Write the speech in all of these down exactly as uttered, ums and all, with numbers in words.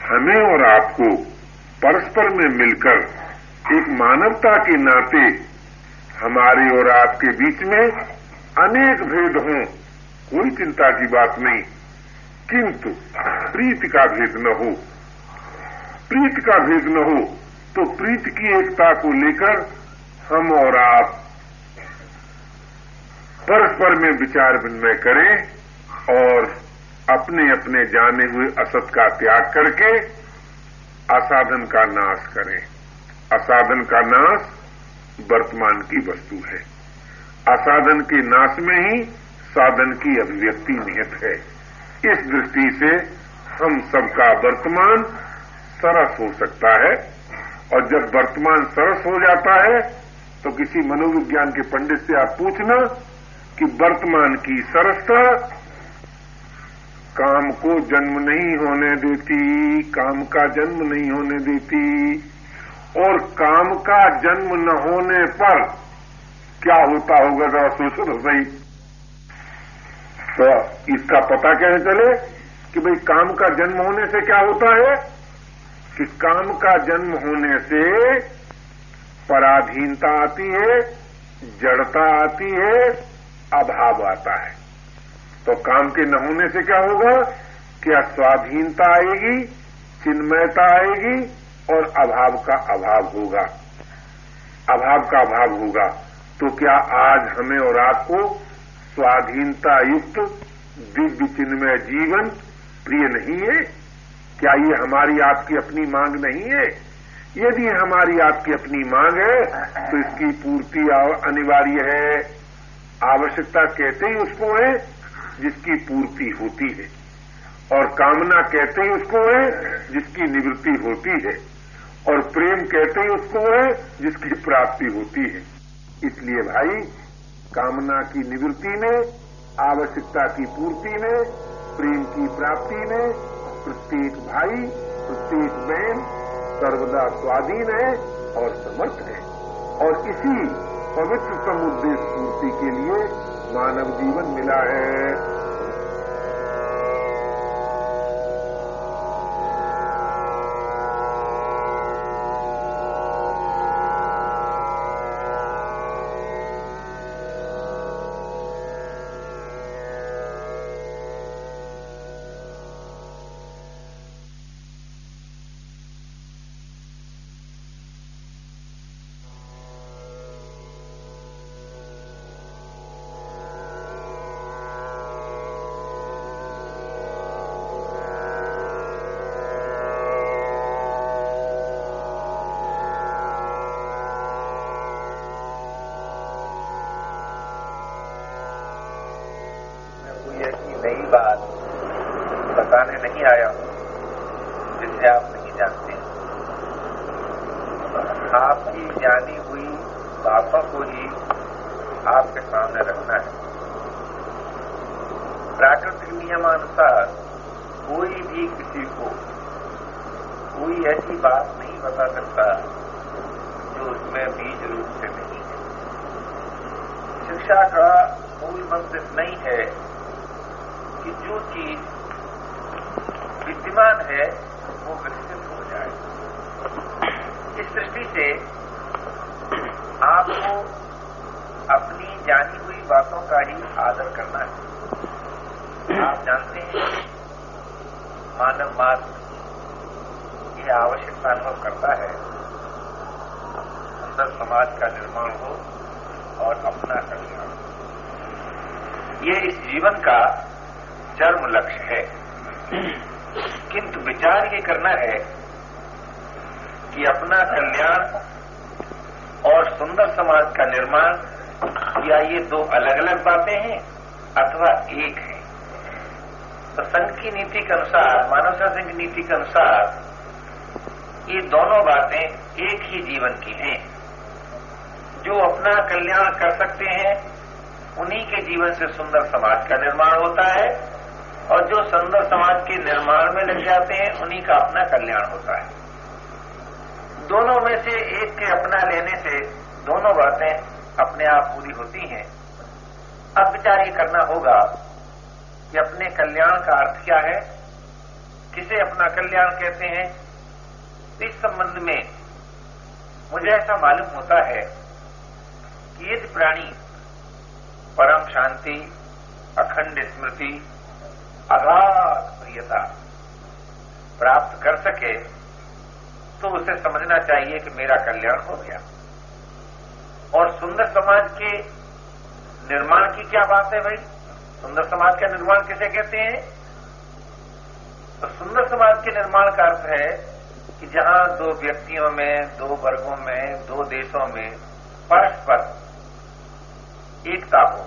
हमें और आपको परस्पर में मिलकर एक मानवता के नाते हमारे और आपके बीच में अनेक भेद हों, कोई चिंता की बात नहीं, किंतु प्रीति का भेद न हो। प्रीति का भेद न हो तो प्रीति की एकता को लेकर हम और आप परस्पर में विचार विनिमय करें और अपने अपने जाने हुए असत का त्याग करके असाधन का नाश करें। असाधन का नाश वर्तमान की वस्तु है। असाधन के नाश में ही साधन की अभिव्यक्ति निहित है। इस दृष्टि से हम सबका वर्तमान सरस हो सकता है, और जब वर्तमान सरस हो जाता है तो किसी मनोविज्ञान के पंडित से आप पूछना कि वर्तमान की सरसता काम को जन्म नहीं होने देती, काम का जन्म नहीं होने देती, और काम का जन्म न होने पर क्या होता होगा जरा सोचो तो सही। तो इसका पता कैसे चले कि भाई काम का जन्म होने से क्या होता है कि काम का जन्म होने से पराधीनता आती है, जड़ता आती है, अभाव आता है। तो काम के न होने से क्या होगा कि स्वाधीनता आएगी, चिन्मयता आएगी और अभाव का अभाव होगा। अभाव का अभाव होगा तो क्या आज हमें और आपको स्वाधीनता युक्त दिव्य चिन्मय जीवन प्रिय नहीं है? क्या ये हमारी आपकी अपनी मांग नहीं है? यदि हमारी आपकी अपनी मांग है तो इसकी पूर्ति अनिवार्य है। आवश्यकता कहते ही उसको है जिसकी पूर्ति होती है, और कामना कहते ही उसको है जिसकी निवृत्ति होती है, और प्रेम कहते ही उसको है जिसकी प्राप्ति होती है। इसलिए भाई, कामना की निवृत्ति में, आवश्यकता की पूर्ति में, प्रेम की प्राप्ति में प्रत्येक भाई, प्रत्येक बहन सर्वदा स्वाधीन है और समर्थ है, और इसी पवित्र समुद्देश्य पूर्ति के लिए मानव जीवन मिला है। नई बात बताने नहीं आया हूं जिसे आप नहीं जानते। आपकी जानी हुई बातों को ही आपके सामने रखना है। प्राकृतिक नियमानुसार कोई भी किसी को कोई ऐसी बात नहीं बता सकता जो उसमें बीज रूप से नहीं है। शिक्षा का मूल मंत्र नहीं है कि जो चीज विद्यमान है वो विकसित हो जाए। इस दृष्टि से आपको अपनी जानी हुई बातों का ही आदर करना है। आप जानते हैं मानव मात्र ये आवश्यकता अनुभव करता है सुंदर समाज का निर्माण हो और अपना कल्याण। ये इस जीवन का चरम लक्ष्य है, किंतु विचार ये करना है कि अपना कल्याण और सुंदर समाज का निर्माण क्या ये दो अलग अलग बातें हैं अथवा एक है। तो संघ की नीति के अनुसार, मानव शास्त्र की नीति के अनुसार ये दोनों बातें एक ही जीवन की हैं। जो अपना कल्याण कर सकते हैं उन्हीं के जीवन से सुंदर समाज का निर्माण होता है, और जो सुंदर समाज के निर्माण में लग जाते हैं उन्हीं का अपना कल्याण होता है। दोनों में से एक के अपना लेने से दोनों बातें अपने आप पूरी होती हैं। अब विचार ये करना होगा कि अपने कल्याण का अर्थ क्या है, किसे अपना कल्याण कहते हैं। इस संबंध में मुझे ऐसा मालूम होता है कि यदि प्राणी परम शांति, अखंड स्मृति, अगाध प्रियता प्राप्त कर सके तो उसे समझना चाहिए कि मेरा कल्याण हो गया। और सुंदर समाज के निर्माण की क्या बात है भाई? सुंदर समाज का निर्माण किसे कहते हैं? तो सुंदर समाज के निर्माण का अर्थ है कि जहां दो व्यक्तियों में, दो वर्गों में, दो देशों में परस्पर एकता हो,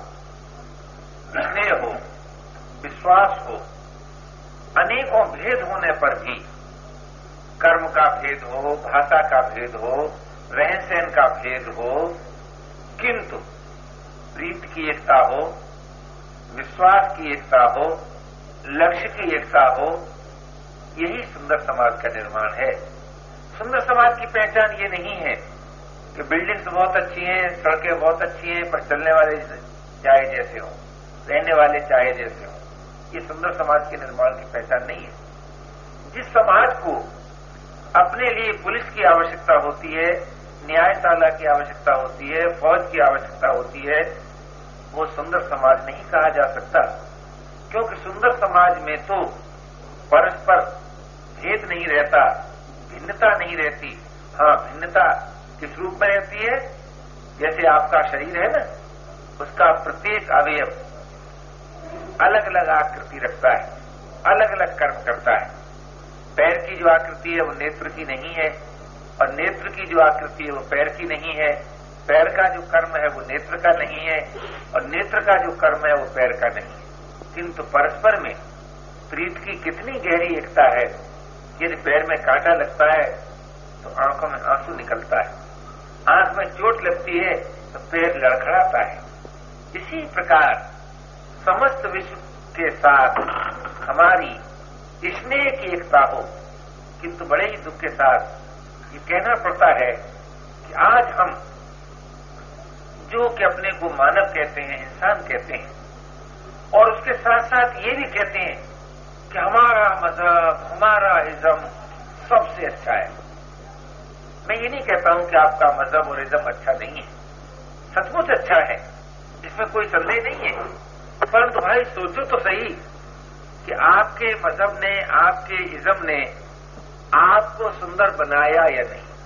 स्नेह हो, विश्वास हो, अनेकों भेद होने पर भी, कर्म का भेद हो, भाषा का भेद हो, रहन सहन का भेद हो, किंतु प्रीत की एकता हो, विश्वास की एकता हो, लक्ष्य की एकता हो, यही सुंदर समाज का निर्माण है। सुंदर समाज की पहचान ये नहीं है कि बिल्डिंग्स बहुत अच्छी हैं, सड़कें बहुत अच्छी हैं, पर चलने वाले चाहे जैसे हों, रहने वाले चाहे जैसे हों। ये सुंदर समाज के निर्माण की पहचान नहीं है। जिस समाज को अपने लिए पुलिस की आवश्यकता होती है, न्यायशाला की आवश्यकता होती है, फौज की आवश्यकता होती है, वो सुंदर समाज नहीं कहा जा सकता। क्योंकि सुंदर समाज में तो परस्पर भेद नहीं रहता, भिन्नता नहीं रहती। हाँ, भिन्नता किस रूप में रहती है? जैसे आपका शरीर है ना, उसका प्रत्येक अवयव अलग अलग आकृति रखता है, अलग अलग कर्म करता है। पैर की जो आकृति है वो नेत्र की नहीं है, और नेत्र की जो आकृति है वो पैर की नहीं है। पैर का जो कर्म है वो नेत्र का नहीं है, और नेत्र का जो कर्म है वो पैर का नहीं है। किंतु परस्पर में प्रीत की कितनी गहरी एकता है। यदि पैर में कांटा लगता है तो आंखों में आंसू निकलता है, आंख में चोट लगती है तो पैर लड़खड़ाता है। इसी प्रकार समस्त विश्व के साथ हमारी स्नेह की एकता हो, किंतु बड़े ही दुख के साथ ये कहना पड़ता है कि आज हम जो कि अपने को मानव कहते हैं, इंसान कहते हैं, और उसके साथ साथ ये भी कहते हैं कि हमारा मजहब, हमारा इज्म सबसे अच्छा है। मैं ये नहीं कहता हूं कि आपका मजहब और इज्म अच्छा नहीं है, सचमुच अच्छा है, इसमें कोई संदेह नहीं है। परंतु भाई सोचो तो सही कि आपके मजहब ने, आपके इज्म ने आपको सुंदर बनाया या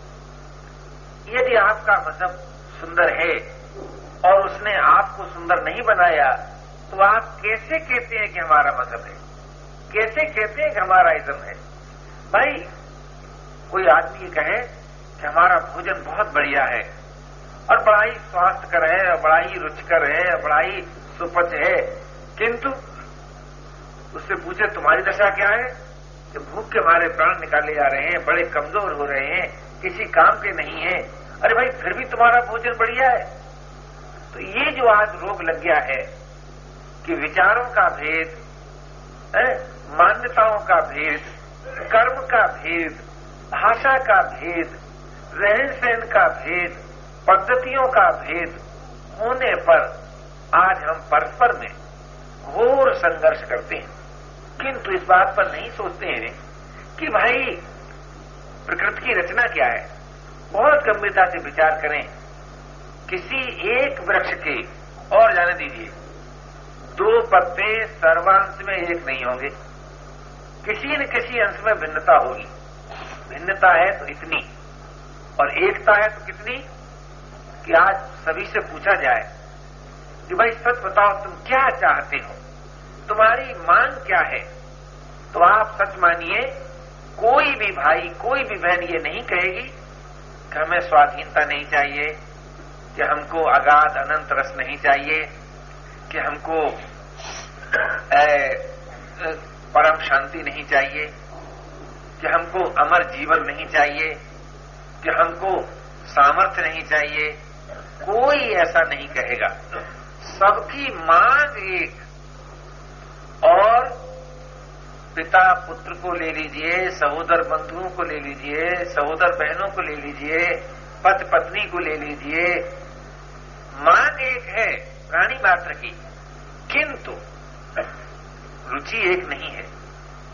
नहीं। यदि आपका मजहब सुंदर है और उसने आपको सुंदर नहीं बनाया तो आप कैसे कहते हैं कि हमारा मजहब है, कैसे कहते हैं कि हमारा इज्म है? भाई कोई आदमी कहे कि हमारा भोजन बहुत बढ़िया है और बड़ा ही स्वास्थ्यकर है, और बड़ा ही रुचिकर है, और बड़ा ही सुपच है, किंतु उससे पूछे तुम्हारी दशा क्या है? कि भूख के मारे प्राण निकाले जा रहे हैं, बड़े कमजोर हो रहे हैं, किसी काम के नहीं है। अरे भाई फिर भी तुम्हारा भोजन बढ़िया है। तो ये जो आज रोग लग गया है कि विचारों का भेद, मान्यताओं का भेद, कर्म का भेद, भाषा का भेद, रहन सहन का भेद, पद्धतियों का भेद होने पर आज हम परस्पर में घोर संघर्ष करते हैं। किंतु इस बात पर नहीं सोचते हैं कि भाई प्रकृति की रचना क्या है। बहुत गंभीरता से विचार करें। किसी एक वृक्ष के, और जाने दीजिए, दो पत्ते सर्वांश में एक नहीं होंगे, किसी न किसी अंश में भिन्नता होगी। भिन्नता है तो इतनी, और एकता है तो कितनी कि आज सभी से पूछा जाए कि भाई सच बताओ तुम क्या चाहते हो, तुम्हारी मांग क्या है, तो आप सच मानिए कोई भी भाई, कोई भी बहन ये नहीं कहेगी कि हमें स्वाधीनता नहीं चाहिए, कि हमको अगाध अनंत रस नहीं चाहिए, कि हमको ए, परम शांति नहीं चाहिए, कि हमको अमर जीवन नहीं चाहिए, कि हमको सामर्थ्य नहीं चाहिए। कोई ऐसा नहीं कहेगा। सबकी मांग एक, और पिता पुत्र को ले लीजिए, सहोदर बंधुओं को ले लीजिए, सहोदर बहनों को ले लीजिए, पति पत्नी को ले लीजिए, मांग एक है प्राणी मात्र की, किंतु रुचि एक नहीं है।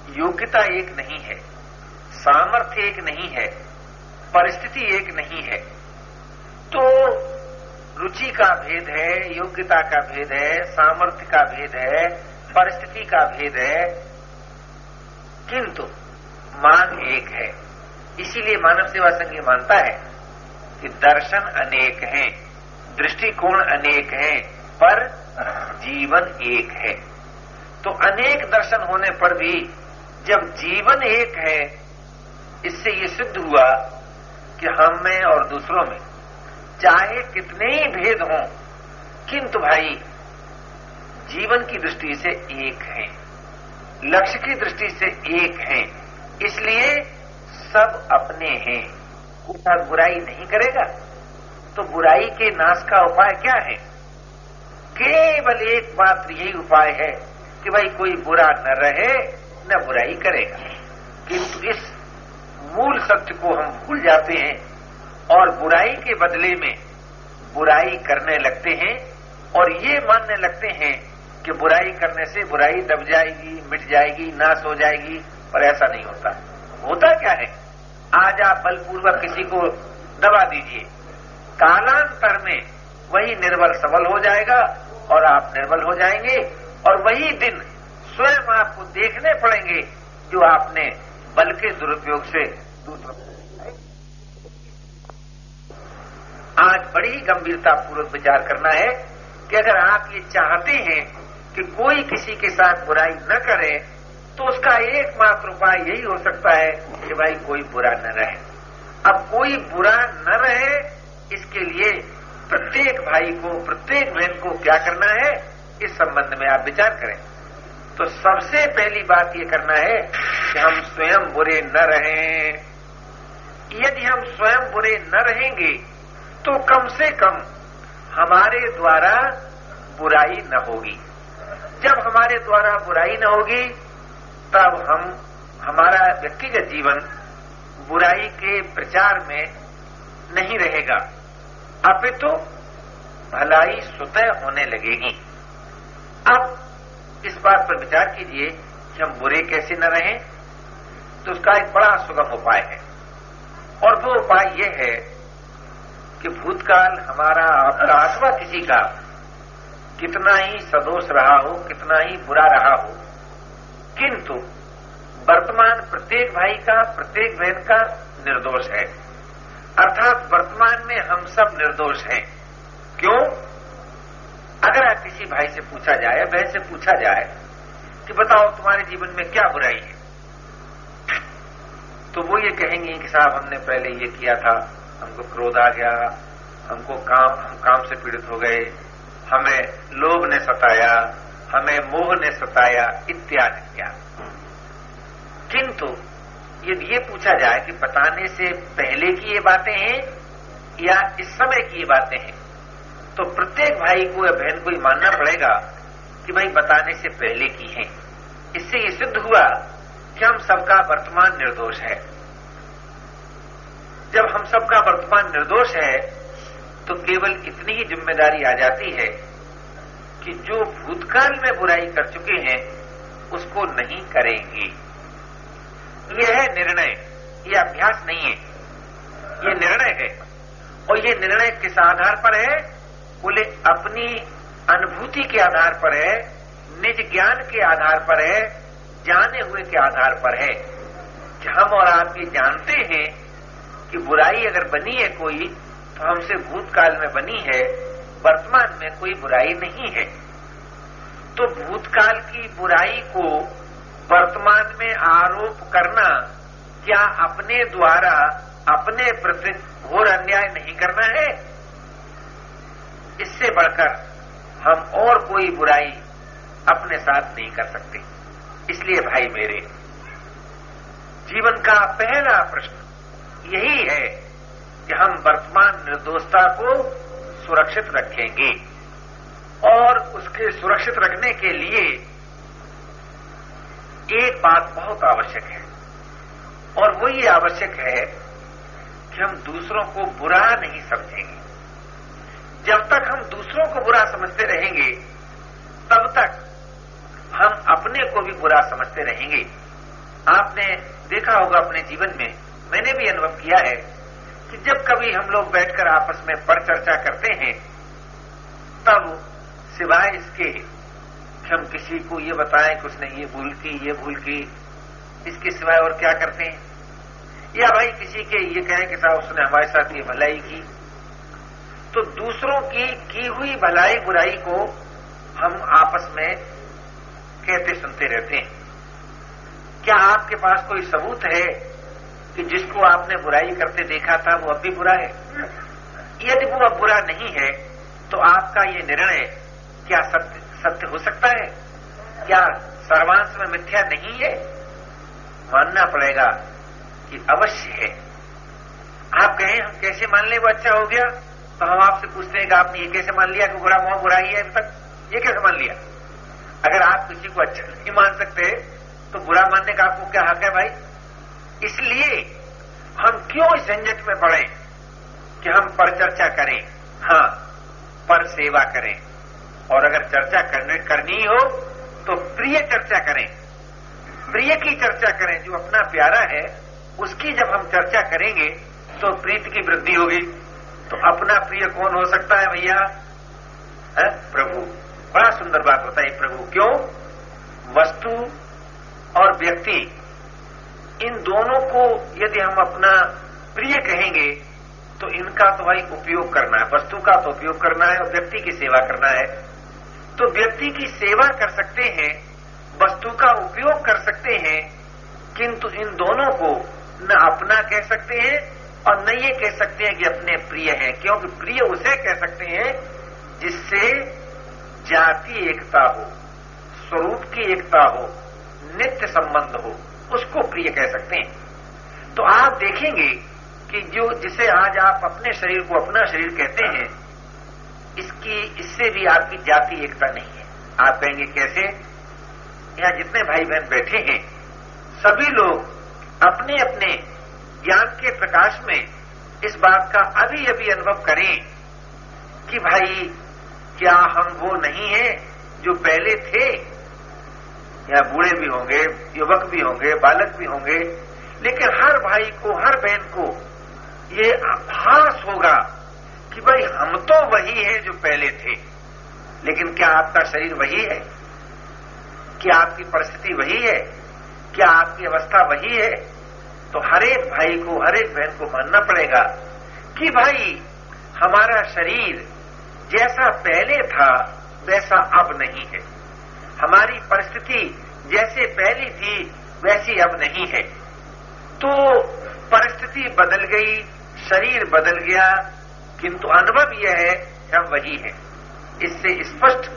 योग्यता एक नहीं है, सामर्थ्य एक नहीं है, परिस्थिति एक नहीं है। तो रुचि का भेद है, योग्यता का भेद है, सामर्थ्य का भेद है, परिस्थिति का भेद है, किंतु मान एक है। इसीलिए मानव सेवा संघ ये मानता है कि दर्शन अनेक हैं, दृष्टिकोण अनेक हैं, पर जीवन एक है। तो अनेक दर्शन होने पर भी जब जीवन एक है, इससे ये सिद्ध हुआ कि हम में और दूसरों में चाहे कितने ही भेद हों, किंतु भाई जीवन की दृष्टि से एक हैं, लक्ष्य की दृष्टि से एक हैं। इसलिए सब अपने हैं। कोई बुराई नहीं करेगा तो बुराई के नाश का उपाय क्या है? केवल एक मात्र यही उपाय है कि भाई कोई बुरा न रहे, न बुराई करेगा। किंतु इस मूल सत्य को हम भूल जाते हैं और बुराई के बदले में बुराई करने लगते हैं और ये मानने लगते हैं कि बुराई करने से बुराई दब जाएगी, मिट जाएगी, नाश हो जाएगी। पर ऐसा नहीं होता। होता क्या है? आज आप बलपूर्वक किसी को दबा दीजिए, कालांतर में वही निर्बल सबल हो जाएगा और आप निर्बल हो जाएंगे और वही दिन स्वयं आपको देखने पड़ेंगे जो आपने बल के दुरुपयोग से दूसरों। आज बड़ी ही गंभीरता पूर्वक विचार करना है कि अगर आप ये चाहते हैं कि कोई किसी के साथ बुराई न करे तो उसका एकमात्र उपाय यही हो सकता है कि भाई कोई बुरा न रहे। अब कोई बुरा न रहे, इसके लिए प्रत्येक भाई को, प्रत्येक बहन को क्या करना है, इस संबंध में आप विचार करें। तो सबसे पहली बात ये करना है कि हम स्वयं बुरे न रहें। यदि हम स्वयं बुरे न रहेंगे तो कम से कम हमारे द्वारा बुराई न होगी। जब हमारे द्वारा बुराई न होगी तब हम हमारा व्यक्तिगत जीवन बुराई के प्रचार में नहीं रहेगा, अपितु भलाई स्वतः होने लगेगी। अब इस बात पर विचार कीजिए कि हम बुरे कैसे न रहें। तो उसका एक बड़ा सुगम उपाय है और वो उपाय ये है कि भूतकाल हमारा, आपका अथवा किसी का कितना ही सदोष रहा हो, कितना ही बुरा रहा हो, किंतु वर्तमान प्रत्येक भाई का, प्रत्येक बहन का निर्दोष है। अर्थात वर्तमान में हम सब निर्दोष हैं। क्यों? अगर आप किसी भाई से पूछा जाए, बहन से पूछा जाए कि बताओ तुम्हारे जीवन में क्या बुराई है, तो वो ये कहेंगे कि साहब हमने पहले ये किया था, हमको क्रोध आ गया, हमको काम हम काम से पीड़ित हो गए, हमें लोभ ने सताया, हमें मोह ने सताया, इत्यादि इत्यादि। किंतु यदि ये पूछा जाए कि बताने से पहले की ये बातें हैं या इस समय की ये बातें हैं, तो प्रत्येक भाई को या बहन को ही मानना पड़ेगा कि भाई बताने से पहले की हैं। इससे ये सिद्ध हुआ कि हम सबका वर्तमान निर्दोष है। जब हम सबका वर्तमान निर्दोष है तो केवल इतनी ही जिम्मेदारी आ जाती है कि जो भूतकाल में बुराई कर चुके हैं उसको नहीं करेंगे। यह है निर्णय, यह अभ्यास नहीं है, यह निर्णय है। और यह निर्णय किस आधार पर है? बोले अपनी अनुभूति के आधार पर है, निज ज्ञान के आधार पर है, जाने हुए के आधार पर है कि हम और आप ये जानते हैं कि बुराई अगर बनी है कोई तो हमसे भूतकाल में बनी है, वर्तमान में कोई बुराई नहीं है। तो भूतकाल की बुराई को वर्तमान में आरोप करना क्या अपने द्वारा अपने प्रति घोर अन्याय नहीं करना है? इससे बढ़कर हम और कोई बुराई अपने साथ नहीं कर सकते। इसलिए भाई मेरे, जीवन का पहला प्रश्न यही है कि हम वर्तमान निर्दोषता को सुरक्षित रखेंगे और उसके सुरक्षित रखने के लिए एक बात बहुत आवश्यक है और वो ये आवश्यक है कि हम दूसरों को बुरा नहीं समझेंगे। जब तक हम दूसरों को बुरा समझते रहेंगे तब तक हम अपने को भी बुरा समझते रहेंगे आपने देखा होगा अपने जीवन में, मैंने भी अनुभव किया है कि जब कभी हम लोग बैठकर आपस में परिचर्चा करते हैं, तब सिवाय इसके कि हम किसी को ये बताएं कि उसने ये भूल की, ये भूल की, इसके सिवाय और क्या करते हैं? या भाई किसी के ये कहें कि साहब उसने हमारे साथ ये भलाई की, तो दूसरों की की हुई भलाई बुराई को हम आपस में कहते सुनते रहते हैं। क्या आपके पास कोई सबूत है कि जिसको आपने बुराई करते देखा था वो अब भी बुरा है? यदि वो अब बुरा नहीं है तो आपका ये निर्णय क्या सत्य सत्य हो सकता है? क्या सर्वांश में मिथ्या नहीं है? मानना पड़ेगा कि अवश्य है। आप कहें हम कैसे मान ले वो अच्छा हो गया, तो हम आपसे पूछते हैं कि आपने ये कैसे मान लिया कि बुरा वहां बुरा ही है अब तक, ये कैसे मान लिया? अगर आप किसी को अच्छा नहीं मान सकते तो बुरा मानने का आपको क्या हक है भाई? इसलिए हम क्यों इस झंझट में पड़े कि हम पर चर्चा करें, हाँ पर सेवा करें, और अगर चर्चा करने करनी हो तो प्रिय चर्चा करें, प्रिय की चर्चा करें। जो अपना प्यारा है उसकी जब हम चर्चा करेंगे तो प्रीति की वृद्धि होगी। तो अपना प्रिय कौन हो सकता है भैया? है प्रभु। बड़ा सुंदर बात होता है प्रभु। क्यों? वस्तु और व्यक्ति, इन दोनों को यदि हम अपना प्रिय कहेंगे तो इनका तो भाई उपयोग करना है, वस्तु का तो उपयोग करना है और व्यक्ति की सेवा करना है। तो व्यक्ति की सेवा कर सकते हैं, वस्तु का उपयोग कर सकते हैं, किंतु इन दोनों को न अपना कह सकते हैं और न ये कह सकते हैं कि अपने प्रिय हैं। क्योंकि प्रिय उसे कह सकते हैं जिससे जाति एकता हो, स्वरूप की एकता हो, नित्य संबंध हो, उसको प्रिय कह सकते हैं। तो आप देखेंगे कि जो जिसे आज आप अपने शरीर को अपना शरीर कहते हैं, इसकी इससे भी आपकी जाति एकता नहीं है। आप कहेंगे कैसे? यहां जितने भाई बहन बैठे हैं सभी लोग अपने अपने ज्ञान के प्रकाश में इस बात का अभी अभी अनुभव करें कि भाई क्या हम वो नहीं हैं जो पहले थे? या बूढ़े भी होंगे, युवक भी होंगे, बालक भी होंगे, लेकिन हर भाई को, हर बहन को ये आभास होगा कि भाई हम तो वही हैं जो पहले थे। लेकिन क्या आपका शरीर वही है? क्या आपकी परिस्थिति वही है? क्या आपकी अवस्था वही है? तो हर एक भाई को, हर एक बहन को मानना पड़ेगा कि भाई हमारा शरीर जैसा पहले था वैसा अब नहीं है, हमारी परिस्थिति जैसे पहली थी वैसी अब नहीं है। तो परिस्थिति बदल गई, शरीर बदल गया, किंतु अनुभव यह है कि हम वही हैं। इससे स्पष्ट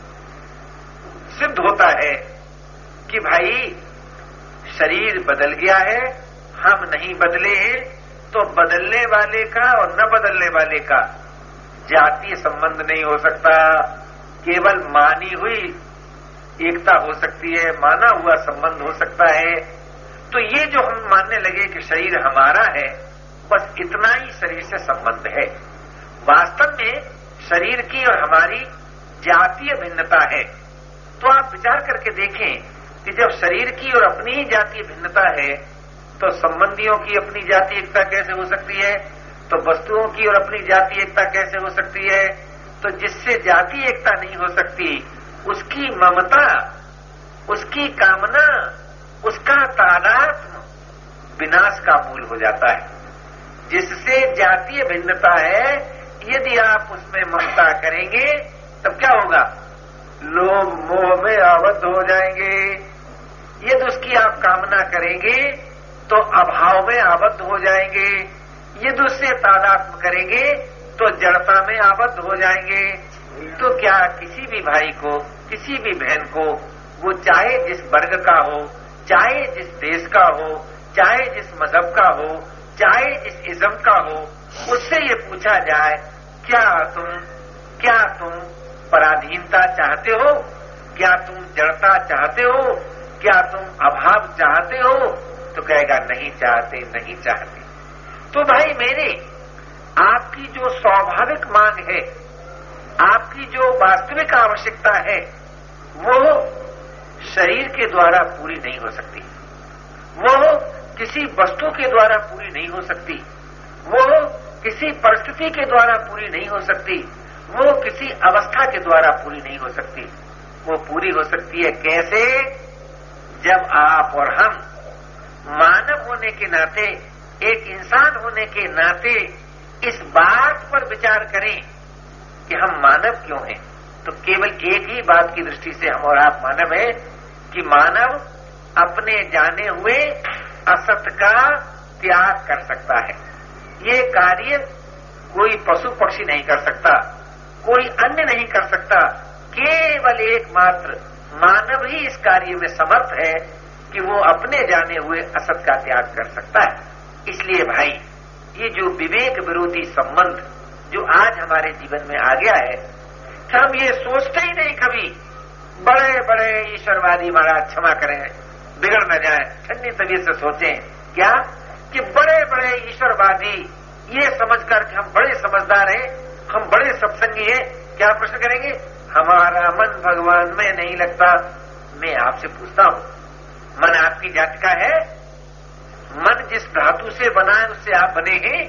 सिद्ध होता है कि भाई शरीर बदल गया है, हम नहीं बदले हैं। तो बदलने वाले का और न बदलने वाले का जातीय संबंध नहीं हो सकता, केवल मानी हुई एकता हो सकती है, माना हुआ संबंध हो सकता है। तो ये जो हम मानने लगे कि शरीर हमारा है, बस इतना ही शरीर से संबंध है। वास्तव में शरीर की और हमारी जातीय भिन्नता है। तो आप विचार करके देखें कि जब शरीर की और अपनी ही जातीय भिन्नता है तो संबंधियों की अपनी जातीय एकता कैसे हो सकती है? तो वस्तुओं की और अपनी जातीय एकता कैसे हो सकती है? तो जिससे जातीय एकता नहीं हो सकती उसकी ममता, उसकी कामना, उसका तादात्म्य विनाश का मूल हो जाता है। जिससे जातीय भिन्नता है, यदि आप उसमें ममता करेंगे तब क्या होगा? लोभ मोह में आबद्ध हो जाएंगे। यदि उसकी आप कामना करेंगे तो अभाव में आबद्ध हो जाएंगे। यदि उससे तादात्म्य करेंगे तो जड़ता में आबद्ध हो जाएंगे। तो क्या किसी भी भाई को, किसी भी बहन को, वो चाहे जिस वर्ग का हो, चाहे जिस देश का हो, चाहे जिस मजहब का हो, चाहे जिस इज्म का हो, उससे ये पूछा जाए क्या तुम क्या तुम पराधीनता चाहते हो? क्या तुम जड़ता चाहते हो? क्या तुम अभाव चाहते हो? तो कहेगा नहीं चाहते, नहीं चाहते। तो भाई मेरे, आपकी जो स्वाभाविक मांग है, आपकी जो वास्तविक आवश्यकता है, वो शरीर के द्वारा पूरी नहीं हो सकती। वो किसी वस्तु के द्वारा पूरी नहीं हो सकती, वो किसी परिस्थिति के द्वारा पूरी नहीं हो सकती, वो किसी अवस्था के द्वारा पूरी नहीं हो सकती। वो पूरी हो सकती है कैसे? जब आप और हम मानव होने के नाते, एक इंसान होने के नाते इस बात पर विचार करें कि हम मानव क्यों हैं। तो केवल एक ही बात की दृष्टि से हम और आप मानव हैं कि मानव अपने जाने हुए असत का त्याग कर सकता है। ये कार्य कोई पशु पक्षी नहीं कर सकता, कोई अन्य नहीं कर सकता, केवल एकमात्र मानव ही इस कार्य में समर्थ है कि वो अपने जाने हुए असत का त्याग कर सकता है। इसलिए भाई, ये जो विवेक विरोधी संबंध जो आज हमारे जीवन में आ गया है, कि हम ये सोचते ही नहीं कभी, बड़े बड़े ईश्वरवादी महाराज क्षमा करें, बिगड़ न जाए, ठंडी तबीयत से सोचें क्या कि बड़े बड़े ईश्वरवादी ये समझकर कि हम बड़े समझदार हैं, हम बड़े सत्संगी हैं, क्या प्रश्न करेंगे? हमारा मन भगवान में नहीं लगता। मैं आपसे पूछता हूं, मन आपकी जाति का है? मन जिस धातु से बना है उससे आप बने हैं।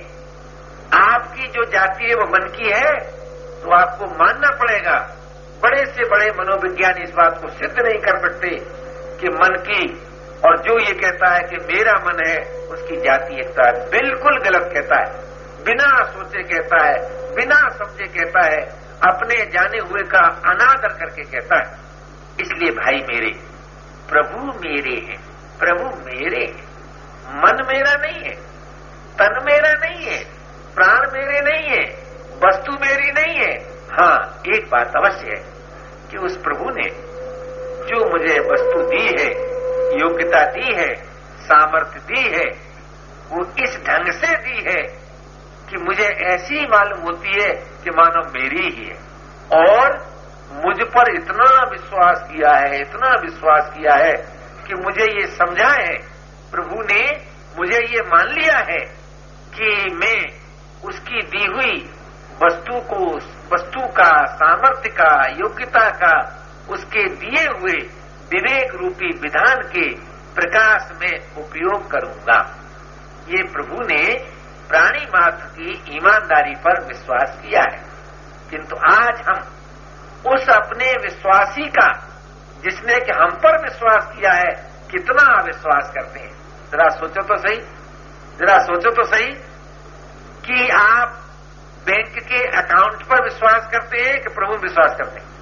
आपकी जो जाति है वो मन की है, तो आपको मानना पड़ेगा। बड़े से बड़े मनोविज्ञान इस बात को सिद्ध नहीं कर सकते कि मन की, और जो ये कहता है कि मेरा मन है, उसकी जाति एकता है। बिल्कुल गलत कहता है, बिना सोचे कहता है, बिना समझे कहता है, अपने जाने हुए का अनादर करके कहता है। इसलिए भाई मेरे, प्रभु मेरे हैं, प्रभु मेरे हैं। मन मेरा नहीं है, तन मेरा नहीं है, प्राण मेरे नहीं है, वस्तु मेरी नहीं है। हाँ, एक बात अवश्य है कि उस प्रभु ने जो मुझे वस्तु दी है, योग्यता दी है, सामर्थ्य दी है, वो इस ढंग से दी है कि मुझे ऐसी मालूम होती है कि मानो मेरी ही है। और मुझ पर इतना विश्वास किया है, इतना विश्वास किया है कि मुझे ये समझा है, प्रभु ने मुझे ये मान लिया है कि मैं उसकी दी हुई वस्तु को, वस्तु का, सामर्थ्य का, योग्यता का, उसके दिए हुए विवेक रूपी विधान के प्रकाश में उपयोग करूंगा। ये प्रभु ने प्राणी मात्र की ईमानदारी पर विश्वास किया है। किंतु आज हम उस अपने विश्वासी का, जिसने कि हम पर विश्वास किया है, कितना अविश्वास करते हैं। जरा सोचो तो सही, जरा सोचो तो सही कि आप बैंक के अकाउंट पर विश्वास करते हैं कि प्रभु विश्वास करते हैं?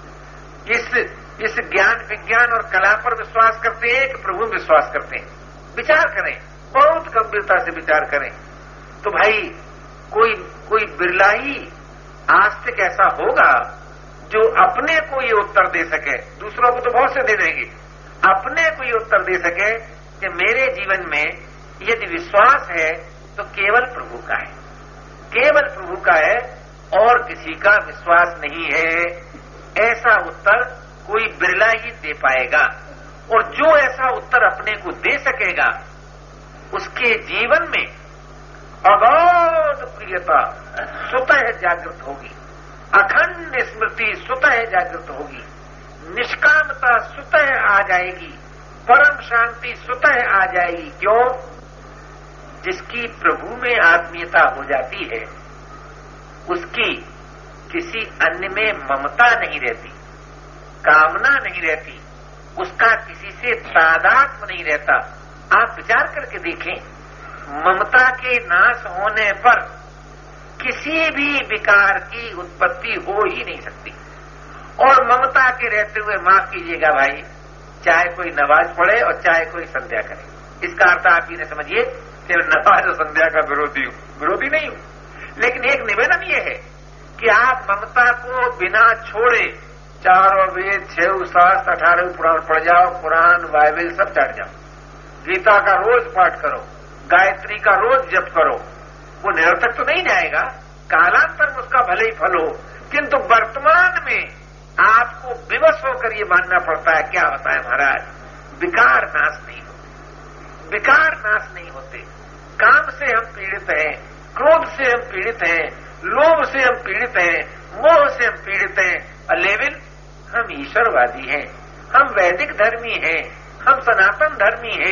इस इस ज्ञान विज्ञान और कला पर विश्वास करते हैं कि प्रभु विश्वास करते हैं? विचार करें, बहुत गंभीरता से विचार करें। तो भाई, कोई कोई बिरला ही आस्तिक ऐसा होगा जो अपने को ये उत्तर दे सके, दूसरों को तो बहुत से दे देंगे, अपने को ये उत्तर दे सके कि मेरे जीवन में यदि विश्वास है तो केवल प्रभु का है, केवल प्रभु का है और किसी का विश्वास नहीं है। ऐसा उत्तर कोई बिरला ही दे पाएगा। और जो ऐसा उत्तर अपने को दे सकेगा, उसके जीवन में अगाध प्रियता स्वतः जागृत होगी, अखंड स्मृति स्वतः जागृत होगी, निष्कामता स्वतः आ जाएगी, परम शांति स्वतः आ जाएगी। क्यों? जिसकी प्रभु में आत्मीयता हो जाती है, उसकी किसी अन्य में ममता नहीं रहती, कामना नहीं रहती, उसका किसी से तादात्म्य नहीं रहता। आप विचार करके देखें, ममता के नाश होने पर किसी भी विकार की उत्पत्ति हो ही नहीं सकती। और ममता के रहते हुए, माफ कीजिएगा भाई, चाहे कोई नमाज पढ़े और चाहे कोई संध्या करे, इसका अर्थ आप ये न समझिए कि नमाज और संध्या का विरोधी हूं, विरोधी नहीं हूं। लेकिन एक निवेदन ये है कि आप ममता को बिना छोड़े चारों वेद, छह शास्त्र, अठारह पुराण पढ़ जाओ, कुरान, बाइबल सब चढ़ जाओ, गीता का रोज पाठ करो, गायत्री का रोज जप करो, वो निरर्थक तो नहीं जाएगा, कालांतर में उसका भले ही फल हो। किंतु वर्तमान में आपको विवश होकर ये मानना पड़ता है, क्या बताएं महाराज, विकार नाश नहीं होते, विकार नाश नहीं होते। काम से हम पीड़ित हैं, क्रोध से हम पीड़ित हैं, लोभ से हम पीड़ित हैं, मोह से हम पीड़ित हैं, लेकिन हम ईश्वरवादी हैं, हम वैदिक धर्मी हैं, हम सनातन धर्मी हैं,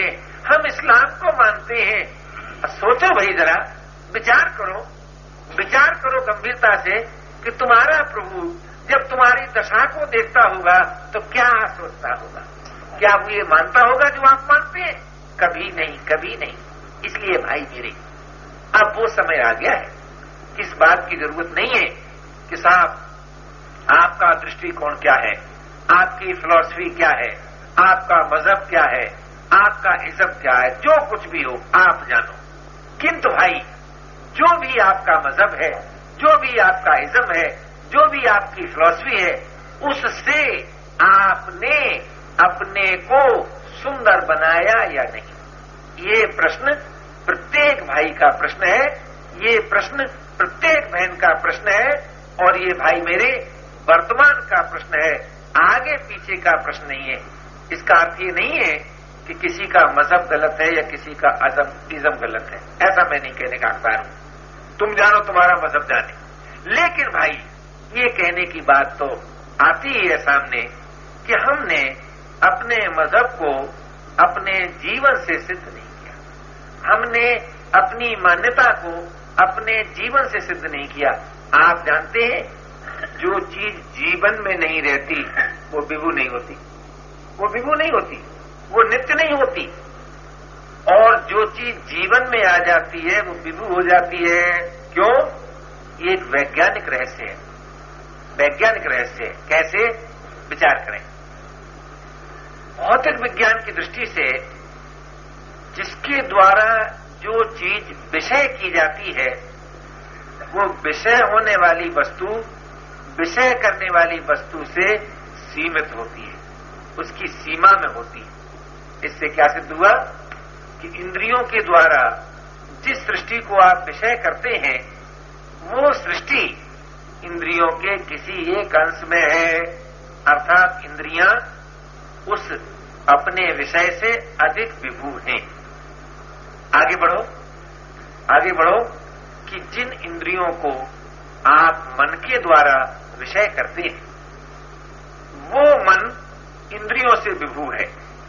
हम इस्लाम को मानते हैं। सोचो भाई, जरा विचार करो, विचार करो गंभीरता से कि तुम्हारा प्रभु जब तुम्हारी दशा को देखता होगा तो क्या सोचता होगा? क्या वो ये मानता होगा जो आप मानते हैं? कभी नहीं, कभी नहीं। इसलिए भाई मेरे, अब वो समय आ गया है, इस बात की जरूरत नहीं है कि साहब आपका दृष्टिकोण क्या है, आपकी फिलॉसफी क्या है, आपका मजहब क्या है, आपका इज्जत क्या है, जो कुछ भी हो आप जानो। किंतु भाई, जो भी आपका मजहब है, जो भी आपका इज्म है, जो भी आपकी फिलॉसफी है, उससे आपने अपने को सुंदर बनाया या नहीं? ये प्रश्न प्रत्येक भाई का प्रश्न है, ये प्रश्न प्रत्येक बहन का प्रश्न है, और ये भाई मेरे वर्तमान का प्रश्न है, आगे पीछे का प्रश्न नहीं है। इसका अर्थ ये नहीं है कि किसी का मजहब गलत है या किसी का अज़म इज़म गलत है, ऐसा मैं नहीं कहने का हकदार हूं। तुम जानो, तुम्हारा मजहब जाने। लेकिन भाई, ये कहने की बात तो आती ही है सामने कि हमने अपने मजहब को अपने जीवन से सिद्ध नहीं किया, हमने अपनी मान्यता को अपने जीवन से सिद्ध नहीं किया। आप जानते हैं, जो चीज जीवन में नहीं रहती वो विभू नहीं होती, वो विभू नहीं होती, वो नित्य नहीं होती। और जो चीज जीवन में आ जाती है वो विभू हो जाती है। क्यों? ये एक वैज्ञानिक रहस्य है, वैज्ञानिक रहस्य है। कैसे? विचार करें। भौतिक विज्ञान की दृष्टि से जिसके द्वारा जो चीज विषय की जाती है, वो विषय होने वाली वस्तु विषय करने वाली वस्तु से सीमित होती है, उसकी सीमा में होती है। इससे क्या सिद्ध हुआ कि इंद्रियों के द्वारा जिस सृष्टि को आप विषय करते हैं, वो सृष्टि इंद्रियों के किसी एक अंश में है, अर्थात इंद्रियां उस अपने विषय से अधिक विभू हैं। आगे बढ़ो, आगे बढ़ो कि जिन इंद्रियों को आप मन के द्वारा विषय करते हैं, वो मन इंद्रियों से विभू है,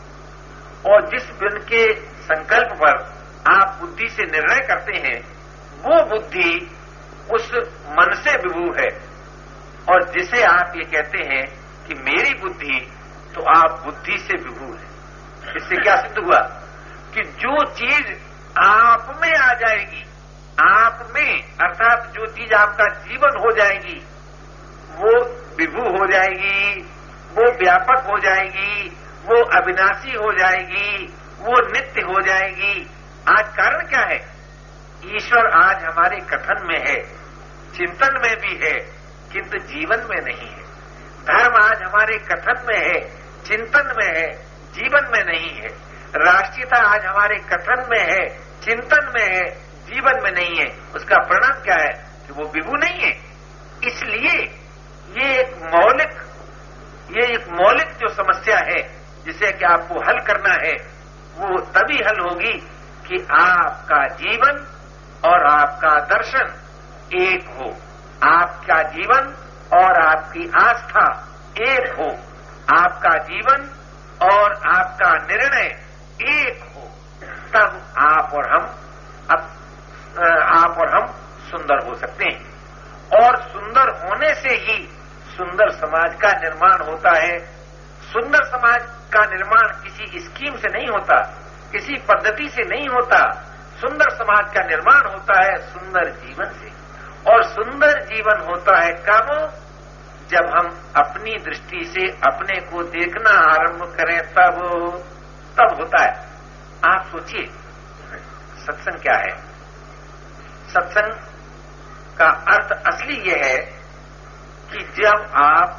और जिस मन के संकल्प पर आप बुद्धि से निर्णय करते हैं, वो बुद्धि उस मन से विभू है। और जिसे आप ये कहते हैं कि मेरी बुद्धि, तो आप बुद्धि से विभू है। इससे क्या सिद्ध हुआ कि जो चीज आप में आ जाएगी, आप में अर्थात जो चीज आपका जीवन हो जाएगी, वो विभू हो जाएगी, वो व्यापक हो जाएगी, वो अविनाशी हो जाएगी, वो नित्य हो जाएगी। आज कारण क्या है? ईश्वर आज हमारे कथन में है, चिंतन में भी है, किंतु जीवन में नहीं है। धर्म आज हमारे कथन में है, चिंतन में है, जीवन में नहीं है। राष्ट्रीयता आज हमारे कथन में है, चिंतन में है, जीवन में नहीं है। उसका परिणाम क्या है? कि वो विभू नहीं है। इसलिए ये एक मौलिक ये एक मौलिक जो समस्या है, जिसे कि आपको हल करना है, वो तभी हल होगी कि आपका जीवन और आपका दर्शन एक हो, आपका जीवन और आपकी आस्था एक हो, आपका जीवन और आपका निर्णय एक हो। तब आप और हम अब आप और हम सुंदर हो सकते हैं, और सुंदर होने से ही सुंदर समाज का निर्माण होता है। सुंदर समाज का निर्माण किसी स्कीम से नहीं होता, किसी पद्धति से नहीं होता। सुंदर समाज का निर्माण होता है सुंदर जीवन से, और सुंदर जीवन होता है कब? जब हम अपनी दृष्टि से अपने को देखना आरंभ करें, तब तब होता है। आप सोचिए, सत्संग क्या है? सत्संग का अर्थ असली यह है कि जब आप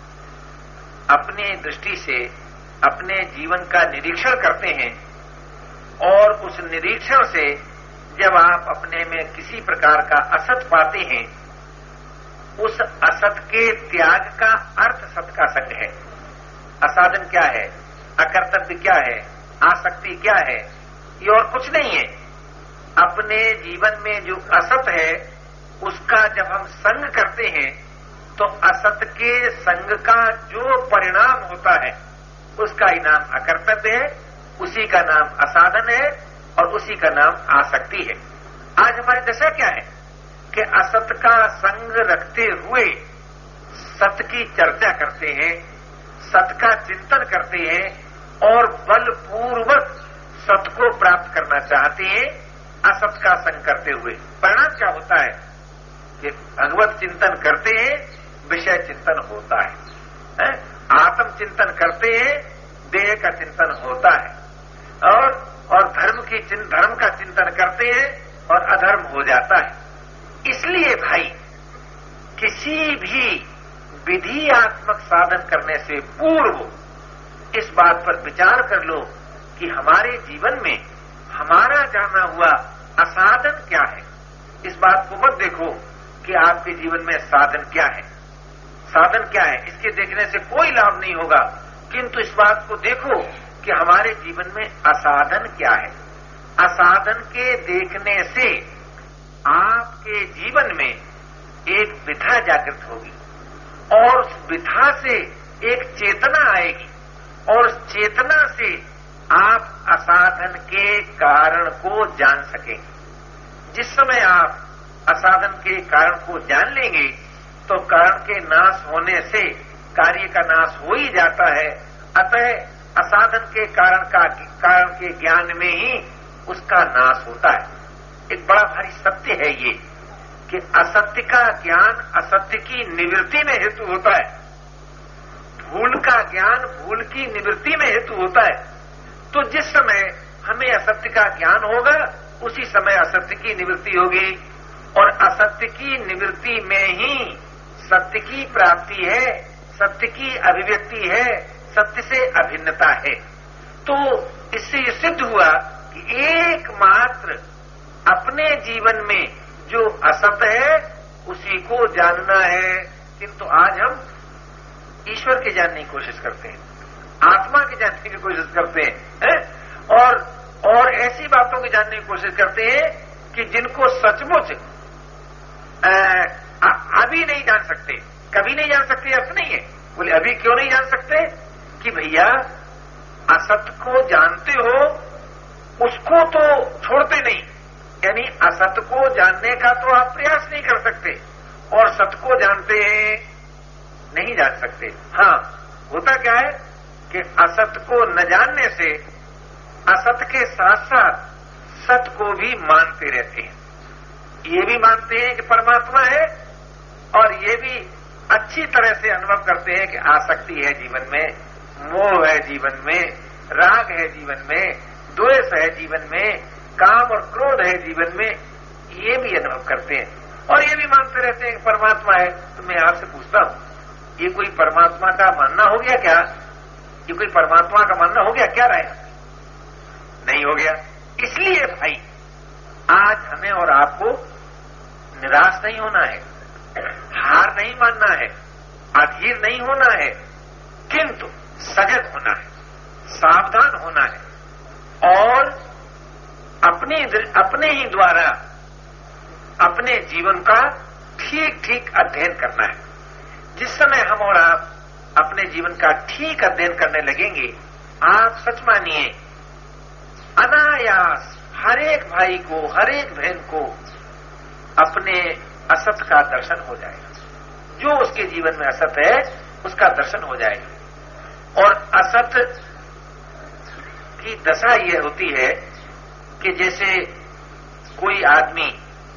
अपने दृष्टि से अपने जीवन का निरीक्षण करते हैं, और उस निरीक्षण से जब आप अपने में किसी प्रकार का असत पाते हैं, उस असत के त्याग का अर्थ सत का संग है। असाधन क्या है? अकर्तव्य क्या है? आसक्ति क्या है? ये और कुछ नहीं है। अपने जीवन में जो असत है, उसका जब हम संग करते हैं, तो असत के संग का जो परिणाम होता है, उसका इनाम अकर्तव्य है, उसी का नाम असाधन है और उसी का नाम आसक्ति है। आज हमारी दशा क्या है कि असत का संग रखते हुए सत की चर्चा करते हैं, सत का चिंतन करते हैं और बलपूर्वक सत को प्राप्त करना चाहते हैं असत का संग करते हुए। परिणाम क्या होता है कि भगवत चिंतन करते हैं, विषय चिंतन होता है, है? आत्म चिंतन करते हैं, देह का चिंतन होता है, और और धर्म की धर्म का चिंतन करते हैं और अधर्म हो जाता है। इसलिए भाई किसी भी विधियात्मक साधन करने से पूर्व इस बात पर विचार कर लो कि हमारे जीवन में हमारा जाना हुआ असाधन क्या है। इस बात को मत देखो कि आपके जीवन में साधन क्या है, साधन क्या है, इसके देखने से कोई लाभ नहीं होगा, किंतु इस बात को देखो कि हमारे जीवन में असाधन क्या है। असाधन के देखने से आपके जीवन में एक विधा जागृत होगी और उस विधा से एक चेतना आएगी और उस चेतना से आप असाधन के कारण को जान सकेंगे। जिस समय आप असाधन के कारण को जान लेंगे तो कारण के नाश होने से कार्य का नाश हो ही जाता है। अतः असाधन के कारण का कारण के ज्ञान में ही उसका नाश होता है। एक बड़ा भारी सत्य है ये कि असत्य का ज्ञान असत्य की निवृत्ति में हेतु होता है, भूल का ज्ञान भूल की निवृत्ति में हेतु होता है। तो जिस समय हमें असत्य का ज्ञान होगा उसी समय असत्य की निवृत्ति होगी और असत्य की निवृत्ति में ही सत्य की प्राप्ति है, सत्य की अभिव्यक्ति है, सत्य से अभिन्नता है। तो इससे ये सिद्ध हुआ कि एकमात्र अपने जीवन में जो असत है उसी को जानना है। किंतु आज हम ईश्वर के जानने की कोशिश करते हैं, आत्मा के जानने की कोशिश करते हैं, है? और और ऐसी बातों की जानने की कोशिश करते हैं कि जिनको सचमुच अभी नहीं जान सकते, कभी नहीं जान सकते, अर्थ नहीं है। बोले अभी क्यों नहीं जान सकते कि भैया असत को जानते हो उसको तो छोड़ते नहीं, यानी असत को जानने का तो आप प्रयास नहीं कर सकते और सत को जानते हैं नहीं जान सकते। हाँ, होता क्या है कि असत को न जानने से असत के साथ साथ सत को भी मानते रहते हैं। ये भी मानते हैं कि परमात्मा है और ये भी अच्छी तरह से अनुभव करते हैं कि आसक्ति है जीवन में, मोह है जीवन में, राग है जीवन में, द्वेष है जीवन में, काम और क्रोध है जीवन में, ये भी अनुभव करते हैं और ये भी मानते रहते हैं कि परमात्मा है। तो मैं आपसे पूछता हूं, ये कोई परमात्मा का मानना हो गया क्या? ये कोई परमात्मा का मानना हो गया क्या? रहेगा नहीं हो गया। इसलिए भाई आज हमें और आपको निराश नहीं होना है, हार नहीं मानना है, अधीर नहीं होना है, किंतु सजग होना है, सावधान होना है और अपने अपने ही द्वारा अपने जीवन का ठीक ठीक अध्ययन करना है। जिस समय हम और आप अपने जीवन का ठीक अध्ययन करने लगेंगे, आप सच मानिए अनायास हर एक भाई को, हर एक बहन को अपने असत का दर्शन हो जाएगा। जो उसके जीवन में असत है उसका दर्शन हो जाएगा। और असत की दशा यह होती है कि जैसे कोई आदमी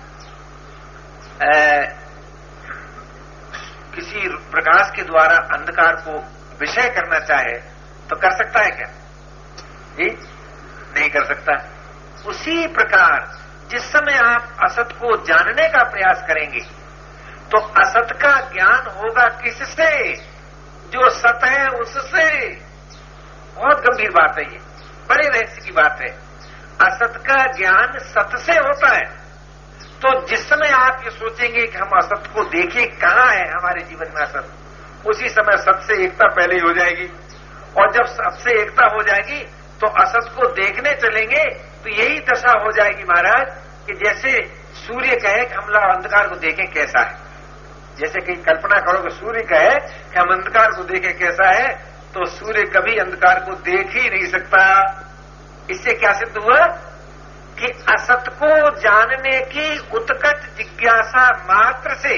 किसी प्रकाश के द्वारा अंधकार को विषय करना चाहे तो कर सकता है क्या? जी नहीं कर सकता। उसी प्रकार जिस समय आप असत को जानने का प्रयास करेंगे तो असत का ज्ञान होगा किससे? जो सत है उससे। बहुत गंभीर बात है, ये बड़े रहस्य की बात है। असत का ज्ञान सत से होता है। तो जिस समय आप ये सोचेंगे कि हम असत को देखें, कहां है हमारे जीवन में असत, उसी समय सत से एकता पहले ही हो जाएगी। और जब सत से एकता हो जाएगी तो असत को देखने चलेंगे तो यही दशा हो जाएगी महाराज कि जैसे सूर्य कहे कि हम लोग अंधकार को देखें कैसा है। जैसे कि कल्पना करो कि सूर्य कहे कि हम अंधकार को देखें कैसा है, तो सूर्य कभी अंधकार को देख ही नहीं सकता, इससे क्या सिद्ध हुआ कि असत को जानने की उत्कट जिज्ञासा मात्र से,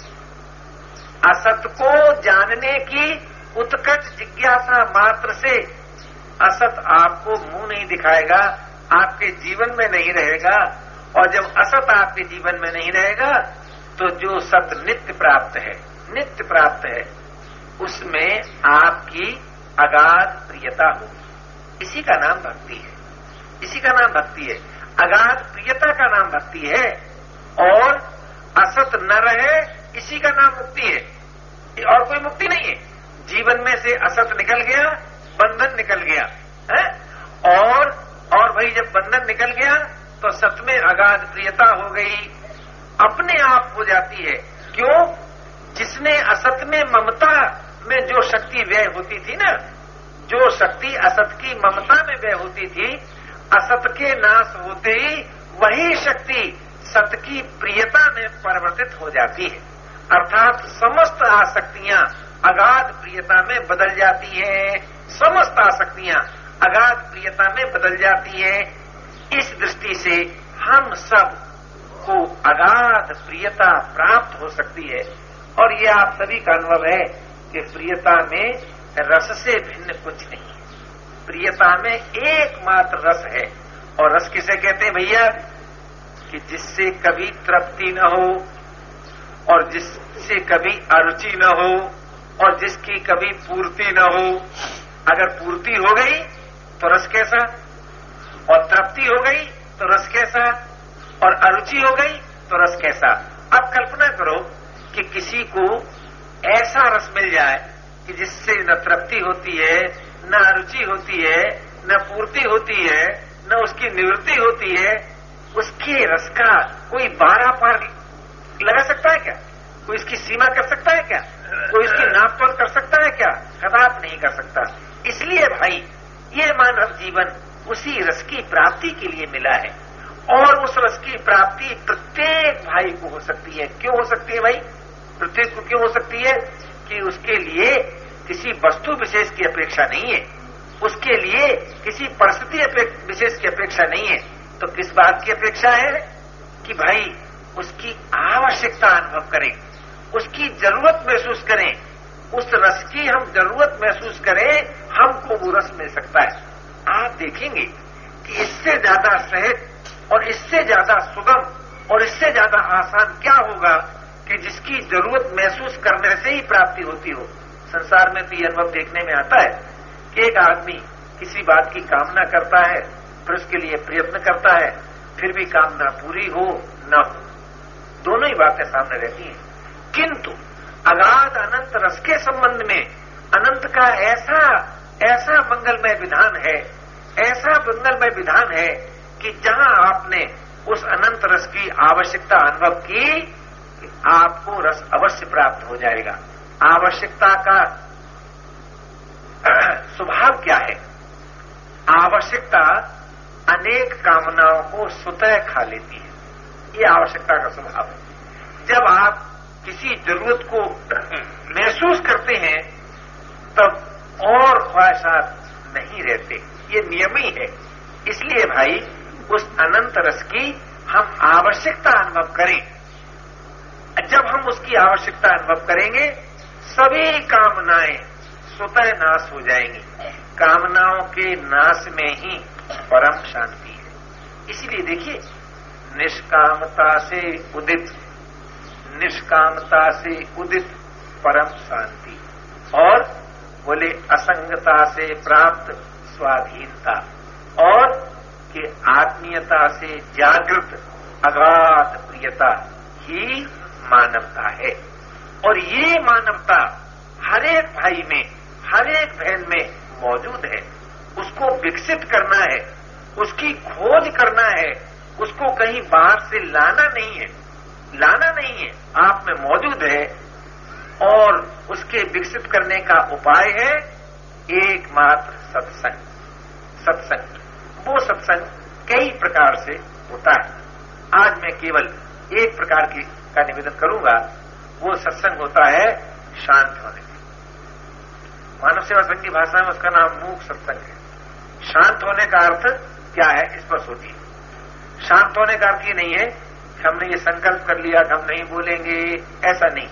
असत को जानने की उत्कट जिज्ञासा मात्र से असत आपको मुंह नहीं दिखाएगा, आपके जीवन में नहीं रहेगा। और जब असत आपके जीवन में नहीं रहेगा तो जो सत नित्य प्राप्त है, नित्य प्राप्त है, उसमें आपकी अगाध प्रियता होगी। इसी का नाम भक्ति है, इसी का नाम भक्ति है। अगाध प्रियता का नाम भक्ति है। और असत न रहे, इसी का नाम मुक्ति है। और कोई मुक्ति नहीं है। जीवन में से असत निकल गया, बंधन निकल गया है। और और भाई जब बंधन निकल गया तो सत में अगाध प्रियता हो गई, अपने आप हो जाती है। क्यों? जिसने असत में ममता में जो शक्ति व्यय होती थी ना, जो शक्ति असत की ममता में व्यय होती थी, असत के नाश होते ही वही शक्ति सत की प्रियता में परिवर्तित हो जाती है। अर्थात समस्त आसक्तियां अगाध प्रियता में बदल जाती हैं, समस्त आसक्तियां अगाध प्रियता में बदल जाती है। इस दृष्टि से हम सब को अगाध प्रियता प्राप्त हो सकती है। और ये आप सभी का अनुभव है कि प्रियता में रस से भिन्न कुछ नहीं है। प्रियता में एकमात्र रस है। और रस किसे कहते हैं भैया? कि जिससे कभी तृप्ति न हो, और जिससे कभी अरुचि न हो, और जिसकी कभी पूर्ति न हो। अगर पूर्ति हो गई तो रस कैसा, और तृप्ति हो गई तो रस कैसा, और अरुचि हो गई तो रस कैसा। अब कल्पना करो कि किसी को ऐसा रस मिल जाए कि जिससे न तृप्ति होती है, न अरुचि होती है, न पूर्ति होती है, न उसकी निवृत्ति होती है। उसके रस का कोई बारह पार लगा सकता है क्या? कोई इसकी सीमा कर सकता है क्या? कोई इसकी नाप तोल कर सकता है क्या? कदापि नहीं कर सकता। इसलिए भाई ये मानव जीवन उसी रस की प्राप्ति के लिए मिला है। और उस रस की प्राप्ति प्रत्येक भाई को हो सकती है। क्यों हो सकती है भाई? प्रत्येक को क्यों हो सकती है? कि उसके लिए किसी वस्तु विशेष की अपेक्षा नहीं है, उसके लिए किसी परिस्थिति विशेष की अपेक्षा नहीं है। तो किस बात की अपेक्षा है? कि भाई उसकी आवश्यकता अनुभव करें, उसकी जरूरत महसूस करें, उस रस की हम जरूरत महसूस करें, हमको वो रस मिल सकता है। आप देखेंगे कि इससे ज्यादा सहज और इससे ज्यादा सुगम और इससे ज्यादा आसान क्या होगा कि जिसकी जरूरत महसूस करने से ही प्राप्ति होती हो। संसार में तो ये अनुभव देखने में आता है कि एक आदमी किसी बात की कामना करता है, फिर उसके लिए प्रयत्न करता है, फिर भी कामना पूरी हो न हो, दोनों ही बातें सामने रहती हैं। किंतु अगाध अनंत रस के संबंध में अनंत का ऐसा ऐसा मंगलमय विधान है, ऐसा मंगलमय विधान है कि जहां आपने उस अनंत रस की आवश्यकता अनुभव की, कि आपको रस अवश्य प्राप्त हो जाएगा। आवश्यकता का स्वभाव क्या है? आवश्यकता अनेक कामनाओं को स्वतः खा लेती है। ये आवश्यकता का स्वभाव है। जब आप किसी जरूरत को महसूस करते हैं तब और ख्वाहिशात नहीं रहते, ये नियम ही है। इसलिए भाई उस अनंत रस की हम आवश्यकता अनुभव करें। जब हम उसकी आवश्यकता अनुभव करेंगे, सभी कामनाएं स्वतः नाश हो जाएंगी। कामनाओं के नाश में ही परम शांति है। इसीलिए देखिए, निष्कामता से उदित निष्कामता से उदित परम शांति, और बोले असंगता से प्राप्त स्वाधीनता, और कि आत्मीयता से जागृत अगाध प्रियता ही मानवता है। और ये मानवता हर एक भाई में, हर एक बहन में मौजूद है। उसको विकसित करना है, उसकी खोज करना है, उसको कहीं बाहर से लाना नहीं है, लाना नहीं है, आप में मौजूद है। और उसके विकसित करने का उपाय है एकमात्र सत्संग। सत्संग, वो सत्संग कई प्रकार से होता है। आज मैं केवल एक प्रकार की का निवेदन करूंगा। वो सत्संग होता है शांत होने का। मानव सेवा संघ की भाषा में उसका नाम मूक सत्संग है। शांत होने का अर्थ क्या है इस पर सोचिए। शांत होने का अर्थ ये नहीं है कि हमने ये संकल्प कर लिया कि हम नहीं बोलेंगे, ऐसा नहीं।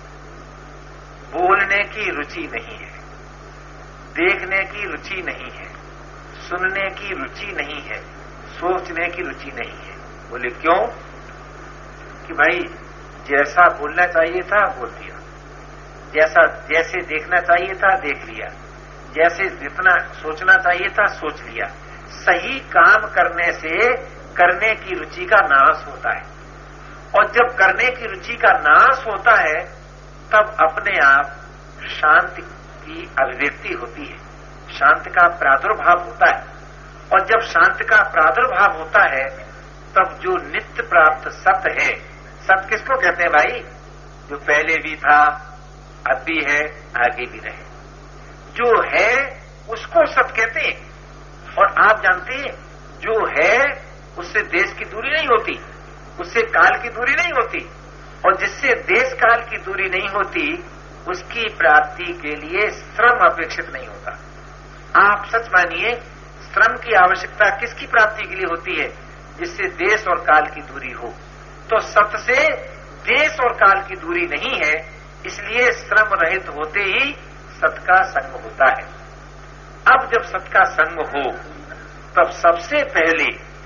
बोलने की रुचि नहीं है, देखने की रुचि नहीं है, सुनने की रुचि नहीं है, सोचने की रुचि नहीं है। बोले क्यों? कि भाई जैसा बोलना चाहिए था बोल दिया, जैसा जैसे देखना चाहिए था देख लिया, जैसे जितना सोचना चाहिए था सोच लिया। सही काम करने से करने की रुचि का नाश होता है, और जब करने की रुचि का नाश होता है तब अपने आप शांति की अभिव्यक्ति होती है, शांति का प्रादुर्भाव होता है। और जब शांति का प्रादुर्भाव होता है तब जो नित्य प्राप्त सत्य है, सत्य किसको कहते हैं भाई? जो पहले भी था, अब भी है, आगे भी रहे, जो है उसको सत्य कहते हैं। और आप जानते हैं जो है उससे देश की दूरी नहीं होती, उससे काल की दूरी नहीं होती, और जिससे देश काल की दूरी नहीं होती उसकी प्राप्ति के लिए श्रम अपेक्षित नहीं होता। आप सच मानिए, श्रम की आवश्यकता किसकी प्राप्ति के लिए होती है? जिससे देश और काल की दूरी हो। तो सत्य से देश और काल की दूरी नहीं है, इसलिए श्रम रहित होते ही सत्य का संग होता है। अब जब सत्य का संग हो तब सबसे पहले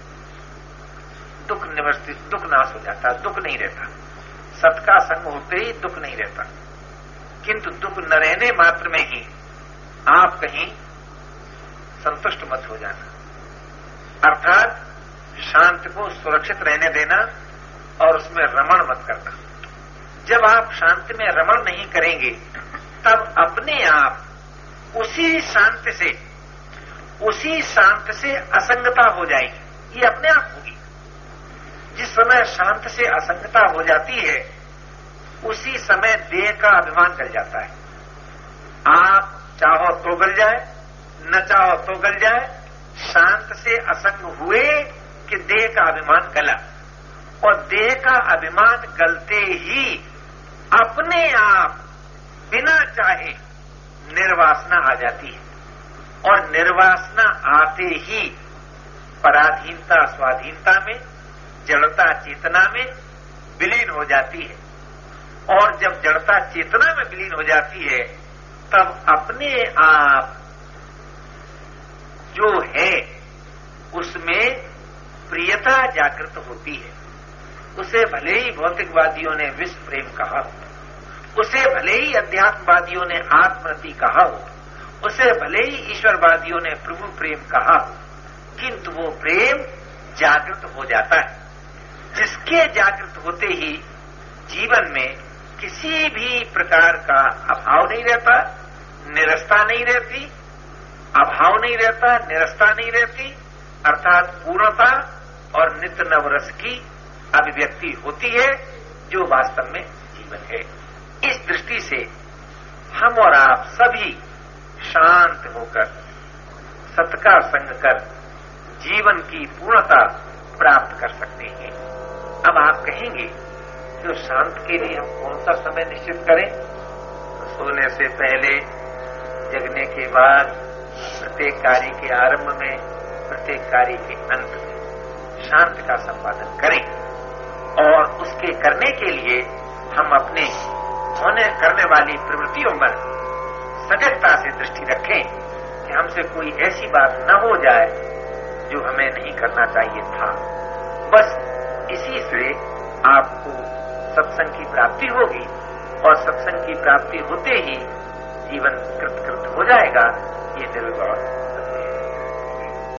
दुख निवृत्ति, दुख नाश हो जाता, दुख नहीं रहता। सत्य का संग होते ही दुख नहीं रहता, किंतु दुख न रहने मात्र में ही आप कहीं संतुष्ट मत हो जाना, अर्थात शांति को सुरक्षित रहने देना और उसमें रमण मत करना। जब आप शांति में रमण नहीं करेंगे तब अपने आप उसी शांति से उसी शांति से असंगता हो जाएगी, ये अपने आप होगी। जिस समय शांति से असंगता हो जाती है उसी समय देह का अभिमान गल जाता है। आप चाहो तो गल जाए, न चाहो तो गल जाए, शांत से असंग हुए कि देह का अभिमान गला, और देह का अभिमान गलते ही अपने आप बिना चाहे निर्वासना आ जाती है, और निर्वासना आते ही पराधीनता स्वाधीनता में, जड़ता चेतना में विलीन हो जाती है। और जब जड़ता चेतना में विलीन हो जाती है तब अपने आप जो है उसमें प्रियता जागृत होती है। उसे भले ही भौतिकवादियों ने विश्व प्रेम कहा हो, उसे भले ही अध्यात्मवादियों ने आत्मरति कहा हो, उसे भले ही ईश्वरवादियों ने प्रभु प्रेम कहा हो, किंतु वो प्रेम जागृत हो जाता है। जिसके जागृत होते ही जीवन में किसी भी प्रकार का अभाव नहीं रहता, निरस्ता नहीं रहती, अभाव नहीं रहता, निरस्ता नहीं रहती, अर्थात पूर्णता और नित्य नवरस की अभिव्यक्ति होती है, जो वास्तव में जीवन है। इस दृष्टि से हम और आप सभी शांत होकर सत्य का संग कर जीवन की पूर्णता प्राप्त कर सकते हैं। अब आप कहेंगे तो शांत के लिए हम कौन सा समय निश्चित करें? तो सोने से पहले, जगने के बाद, प्रत्येक कार्य के आरंभ में, प्रत्येक कार्य के अंत में शांत का संपादन करें, और उसके करने के लिए हम अपने होने करने वाली प्रवृत्तियों पर सजगता से दृष्टि रखें कि हमसे कोई ऐसी बात न हो जाए जो हमें नहीं करना चाहिए था। बस इसी से आपको सत्संग की प्राप्ति होगी, और सत्संग की प्राप्ति होते ही जीवन कृतकृत हो जाएगा, ये निर्विवाद